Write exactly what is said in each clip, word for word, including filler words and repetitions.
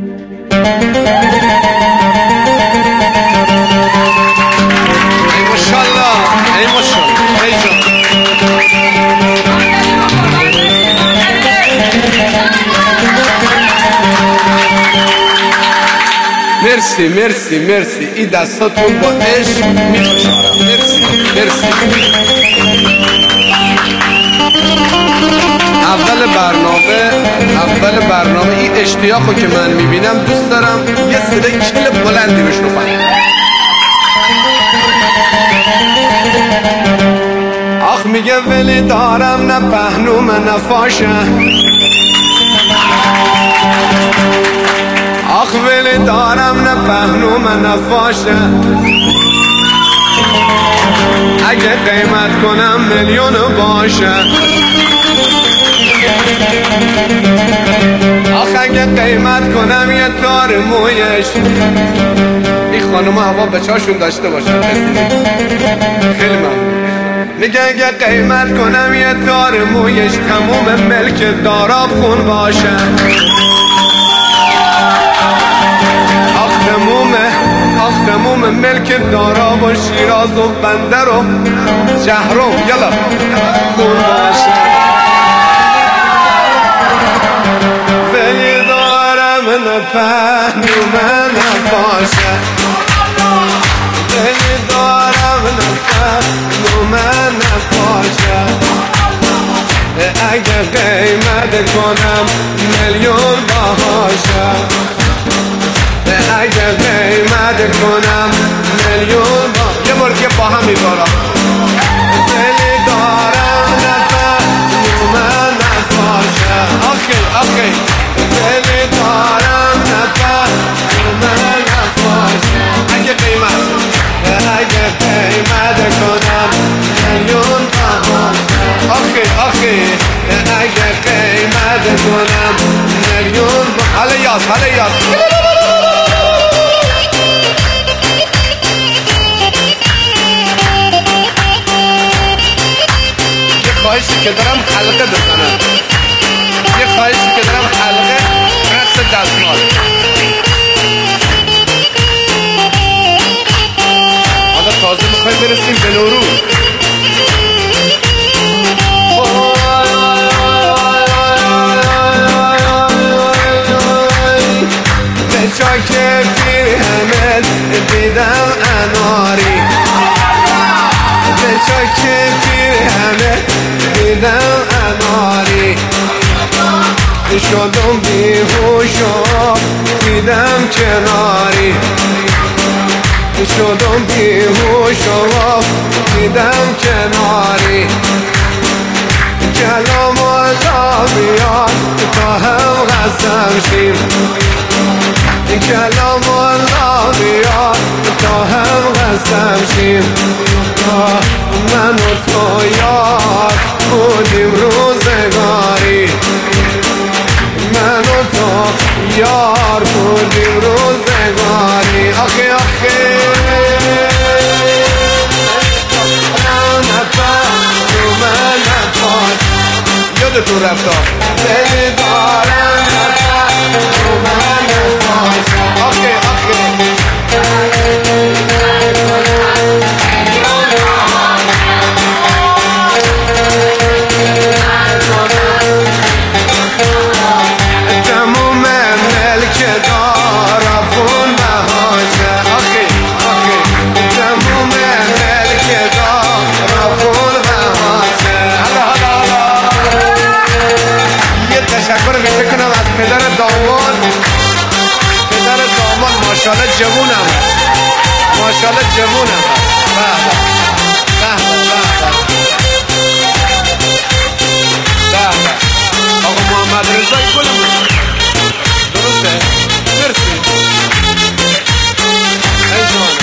مرسی مرسی مرسی این دستاتون با عشق میفشارم. مرسی مرسی. اول برنامه اول برنامه این اشتیاقو که من میبینم دوست دارم یه صدای کل بلندی بشنوم. آخ میگه ولی دارم نه پهنوم نه فاشه، آخ ولی دارم نه پهنوم نه فاشه، اگه قیمت کنم میلیون باشه، آخ اگه قیمت کنم یه تار مویش. این خانم هوا بچه‌هاشون داشته باشن. خیلی ممنون. میگه اگه قیمت کنم یه تار مویش تموم ملک داراب خون باشه، آخ تموم آخ تموم ملک داراب و شیراز و بندر و شهرام یلا خون باشه. ولی دارم نفهمم نفاشه، ولی دارم نفهمم نفاشه، اگه قیمت کنم میلیون باشه، اگه قیمت کنم میلیون با یه بار که با هم میبارم. ولی دارم نفهمم نفاشه، آخی آخی ولی دارم نفهمم نفاشه، اگه قیمت اگه قیمت کنم میلیون باشه، آخی آخی اگه قیمت کنم میلیون باشه. حالا یاد حالا یاد خواهشی که دارم حلقه بزنم، یه خواهشی که دارم حلقه رقص دستمال. حالا تازه میخوایم برسیم به نوروز. به چاک پیرهنت دیدم اناری، به چاک پیرهنت دیدم اناری، شدم بیهوش و دیدم کناری، شدم بیهوش و دیدم کناری. کلام الله بیاد تا هم قسم شیم، کلام الله بیاد تا هم قسم شیم. من و تو یاد بودیم روزگاری، من و تو یار بودیم روزگاری. آخی آخی من نفاش یادتون رفتا. ولی دارم من نفاش. آخی آخی تموم ملک دارم خون بهاشه، آخی آخی تموم ملک دارم خون بهاشه. حالا حالا حالا یه تشکر میشه کنم از پدر داماد. پدر داماد ماشاءالله جوونم هست، ماشاءالله جوونم هست. به به به به آقا محمد رضای گلمون درسته؟ مرسی ای جوانم.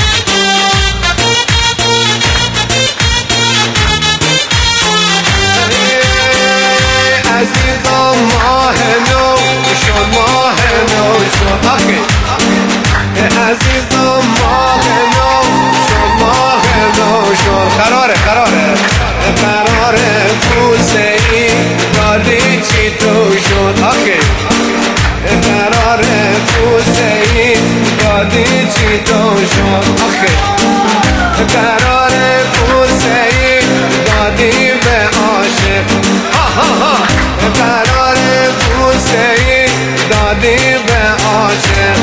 عزیزم ماه نو شد، ماه نو شد، آخی عزیزم ماه نو شد، ماه نو شد. قراره قراره قراره بوسه ای دادی چی تو شد، آخی قراره دادی چی تو شد آخه قرار بوسه ای دادی به عاشق قرار بوسه ای دادی به عاشق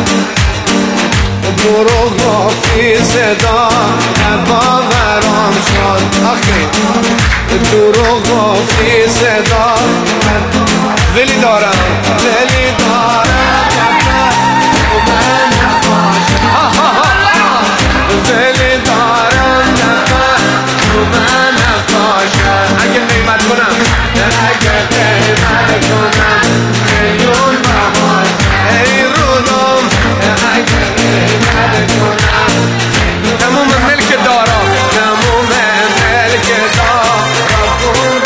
دروغ گفتی صدا باورم شد آخه دروغ گفتی صدا ولی دارم ولی دارم من ولی دارم من نفاشه اگه قیمت کنم اگه قیمت کنم میلیون بهار ای رودم اگه قیمت کنم تموم ملک دارم تموم ملک دارم پول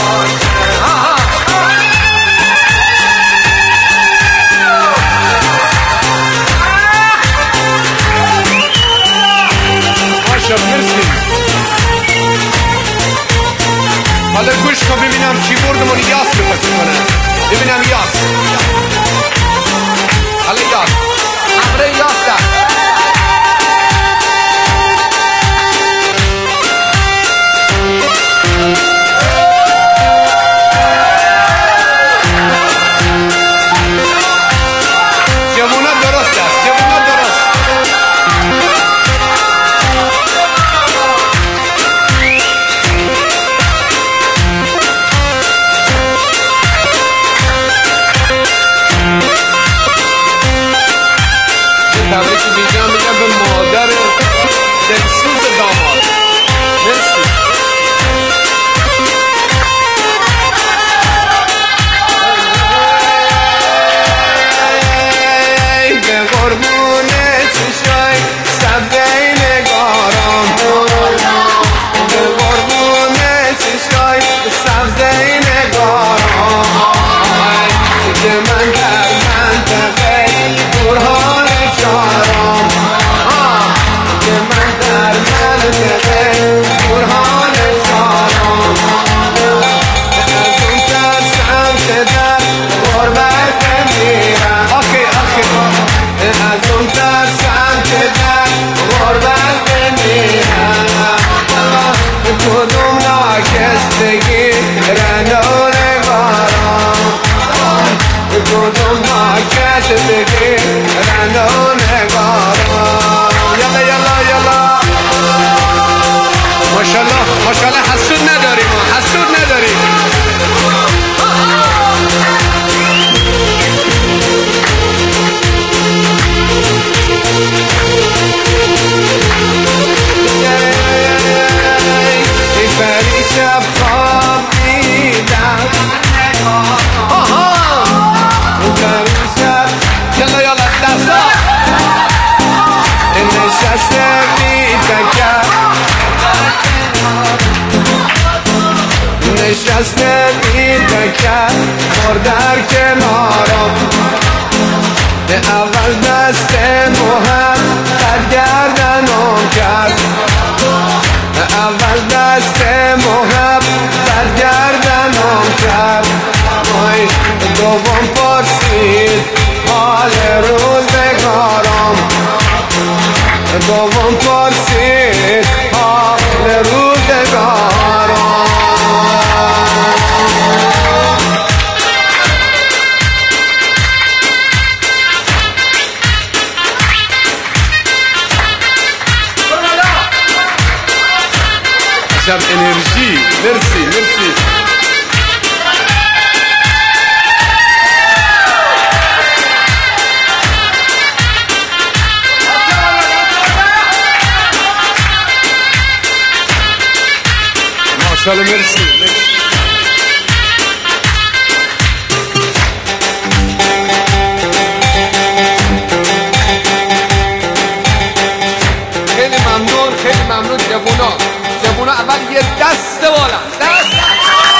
حالا گوش کن ببینم کیبوردمون یاس بپسی کنه ببینم یاس حالا یاس امره یاس ده جوونا درست است جوونا درست تبریک میگم میگم به مادر دلسوز داماد مرسی به قربون چشای سبزه نگارم به قربون چشای سبزه نگارم که من در منطقه برهان چارم که من در منطقه برهان چارم از اون ترسم که در غربت میرم آخی آخی از اون ترسم که در غربت میرم کدوم ناکستگی رنو نگارم کدوم ناکستگی رنو نگارم یلا یلا یلا ماشالله ماشالله حسود نداریم حسود نداریم ای پری شب خواب دیدم یلا یلا دستا نشسته بی تکر نشسته بی تکر مر در کنارم اول دست محب در گردنم کرد اول دست محب در گردنم کرد وای دوم پرسید حال روزگارم دوم پرسید حال روزگارم عجب انرژی مرسی مرسی ماشاءالله مرسی مرسی خیلی ممنون خیلی ممنون جوونا جوونا اول یه دست بالا دست